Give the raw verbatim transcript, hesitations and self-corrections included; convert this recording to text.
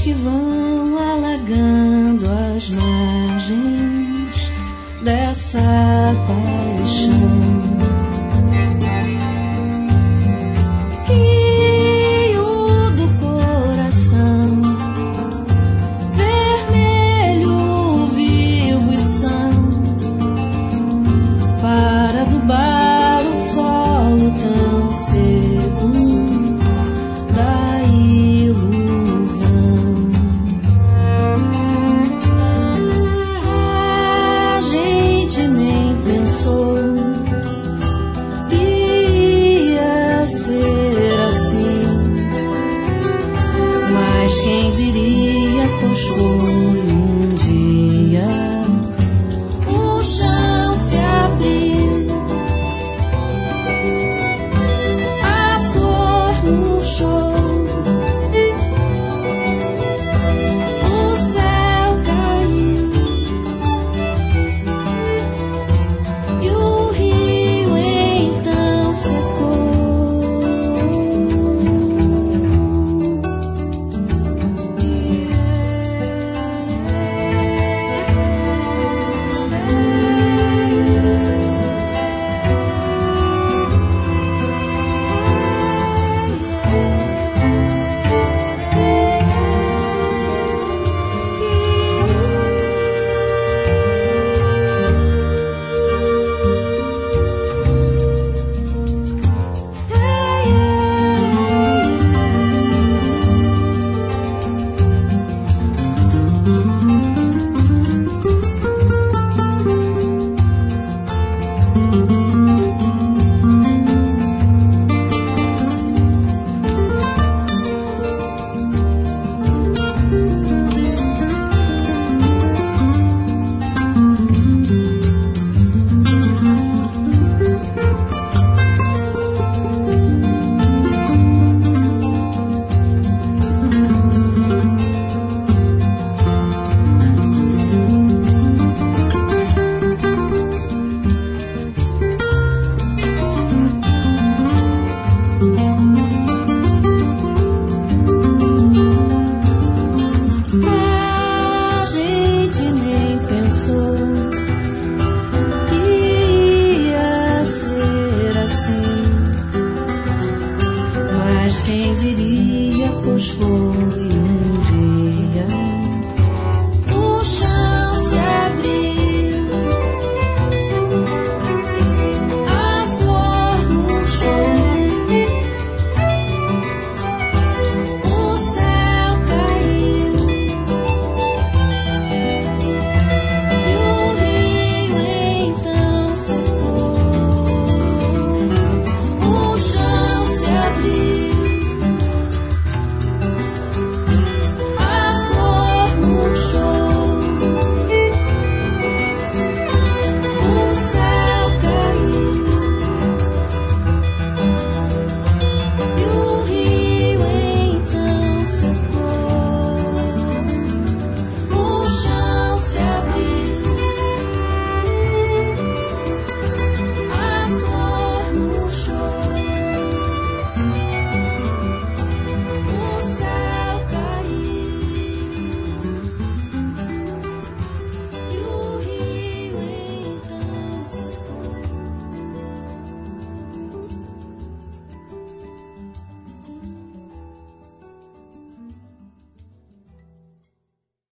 que vão alagando as margens dessa paixão. Rio do coração, vermelho, vivo e são, para adubar o solo tão seco da ilusão. A gente nem pensou que ia ser assim, mas quem diria, pois foi um dia o chão se abrir, a flor no chão, o céu caiu e o rio então secou. A gente nem pensou que ia ser assim, mas quem diria.